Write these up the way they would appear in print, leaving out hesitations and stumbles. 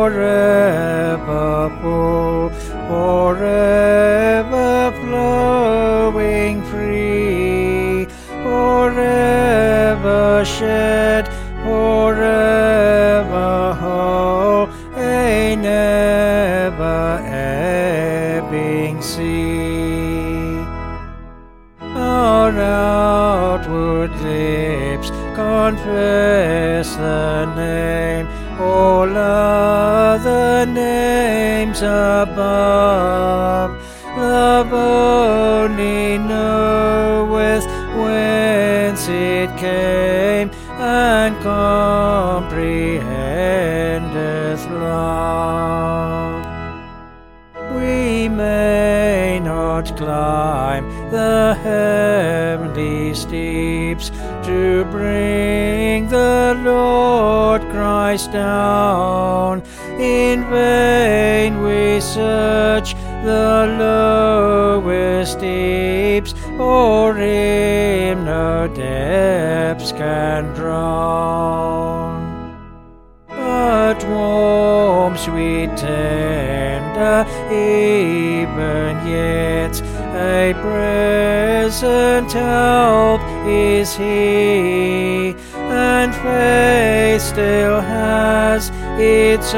forever full, forever flowing free, forever shed, forever whole, a never ebbing sea. Our outward lips confess the name, all other names above. Love only knoweth whence it came, and comprehendeth love. We may not climb the heavenly steeps to bring the Lord Christ down. In vain we search the lowest deeps, for Him no depths can drown. But warm, sweet, tender, even yet a present help is He, and faith still has its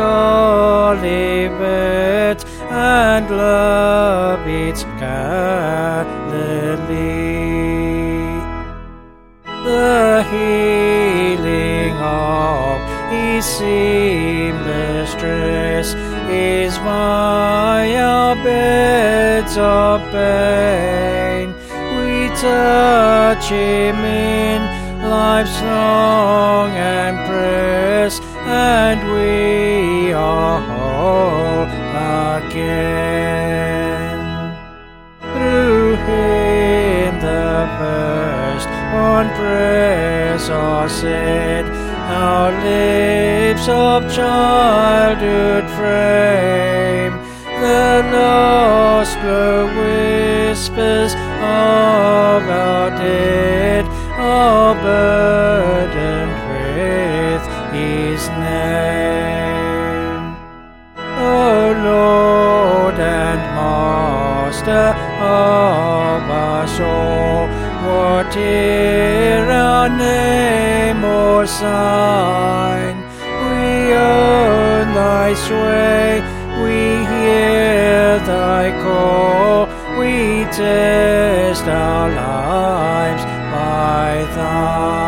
Olivet, and love its Galilee. The healing of His seamless dress is by our beds of pain. We touch Him in life's long embrace, and we are whole again. Through Him the first born prayers are said, our lips of childhood frame the lost low whispers of our dead, are burdened with His name. O Lord and Master of us all, whate'er our name or sign, we own Thy sway, we hear Thy call, we test our lives by Thine.